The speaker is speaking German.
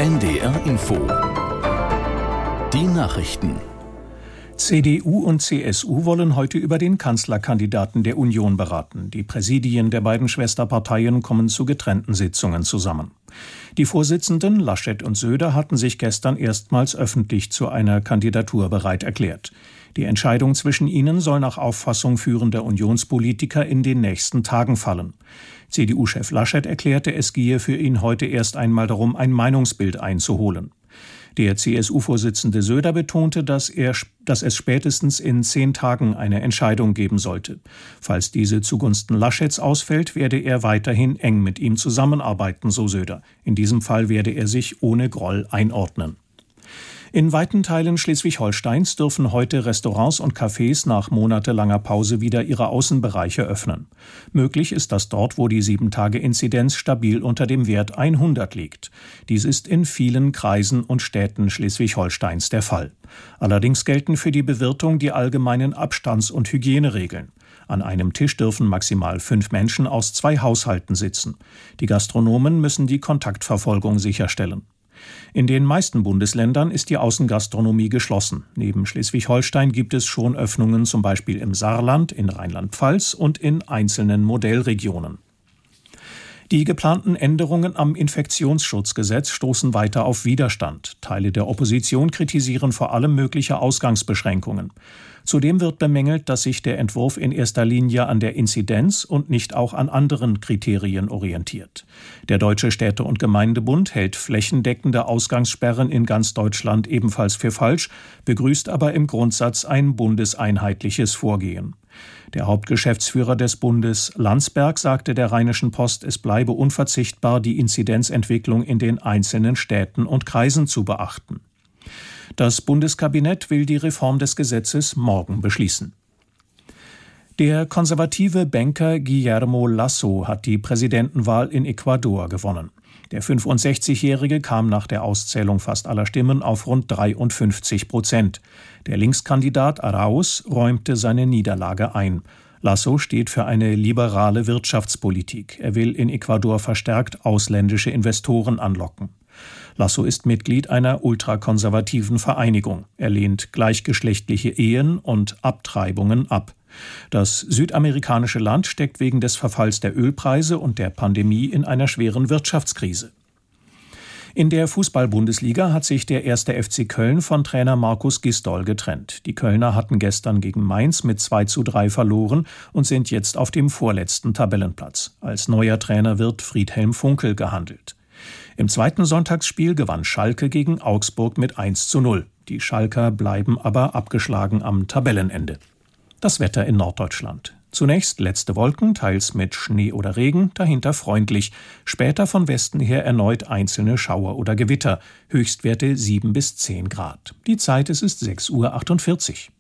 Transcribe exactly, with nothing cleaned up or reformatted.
N D R Info. Die Nachrichten. C D U und C S U wollen heute über den Kanzlerkandidaten der Union beraten. Die Präsidien der beiden Schwesterparteien kommen zu getrennten Sitzungen zusammen. Die Vorsitzenden Laschet und Söder hatten sich gestern erstmals öffentlich zu einer Kandidatur bereit erklärt. Die Entscheidung zwischen ihnen soll nach Auffassung führender Unionspolitiker in den nächsten Tagen fallen. C D U-Chef Laschet erklärte, es gehe für ihn heute erst einmal darum, ein Meinungsbild einzuholen. Der C S U-Vorsitzende Söder betonte, dass, er, dass es spätestens in zehn Tagen eine Entscheidung geben sollte. Falls diese zugunsten Laschets ausfällt, werde er weiterhin eng mit ihm zusammenarbeiten, so Söder. In diesem Fall werde er sich ohne Groll einordnen. In weiten Teilen Schleswig-Holsteins dürfen heute Restaurants und Cafés nach monatelanger Pause wieder ihre Außenbereiche öffnen. Möglich ist das dort, wo die sieben Tage Inzidenz stabil unter dem Wert hundert liegt. Dies ist in vielen Kreisen und Städten Schleswig-Holsteins der Fall. Allerdings gelten für die Bewirtung die allgemeinen Abstands- und Hygieneregeln. An einem Tisch dürfen maximal fünf Menschen aus zwei Haushalten sitzen. Die Gastronomen müssen die Kontaktverfolgung sicherstellen. In den meisten Bundesländern ist die Außengastronomie geschlossen. Neben Schleswig-Holstein gibt es schon Öffnungen, zum Beispiel im Saarland, in Rheinland-Pfalz und in einzelnen Modellregionen. Die geplanten Änderungen am Infektionsschutzgesetz stoßen weiter auf Widerstand. Teile der Opposition kritisieren vor allem mögliche Ausgangsbeschränkungen. Zudem wird bemängelt, dass sich der Entwurf in erster Linie an der Inzidenz und nicht auch an anderen Kriterien orientiert. Der Deutsche Städte- und Gemeindebund hält flächendeckende Ausgangssperren in ganz Deutschland ebenfalls für falsch, begrüßt aber im Grundsatz ein bundeseinheitliches Vorgehen. Der Hauptgeschäftsführer des Bundes, Landsberg, sagte der Rheinischen Post, es bleibe unverzichtbar, die Inzidenzentwicklung in den einzelnen Städten und Kreisen zu beachten. Das Bundeskabinett will die Reform des Gesetzes morgen beschließen. Der konservative Banker Guillermo Lasso hat die Präsidentenwahl in Ecuador gewonnen. Der fünfundsechzigjährige kam nach der Auszählung fast aller Stimmen auf rund dreiundfünfzig Prozent. Der Linkskandidat Arauz räumte seine Niederlage ein. Lasso steht für eine liberale Wirtschaftspolitik. Er will in Ecuador verstärkt ausländische Investoren anlocken. Lasso ist Mitglied einer ultrakonservativen Vereinigung. Er lehnt gleichgeschlechtliche Ehen und Abtreibungen ab. Das südamerikanische Land steckt wegen des Verfalls der Ölpreise und der Pandemie in einer schweren Wirtschaftskrise. In der Fußball-Bundesliga hat sich der erste F C Köln von Trainer Markus Gisdol getrennt. Die Kölner hatten gestern gegen Mainz mit zwei zu drei verloren und sind jetzt auf dem vorletzten Tabellenplatz. Als neuer Trainer wird Friedhelm Funkel gehandelt. Im zweiten Sonntagsspiel gewann Schalke gegen Augsburg mit eins zu null. Die Schalker bleiben aber abgeschlagen am Tabellenende. Das Wetter in Norddeutschland. Zunächst letzte Wolken, teils mit Schnee oder Regen, dahinter freundlich. Später von Westen her erneut einzelne Schauer oder Gewitter. Höchstwerte sieben bis zehn Grad. Die Zeit, es ist sechs Uhr achtundvierzig.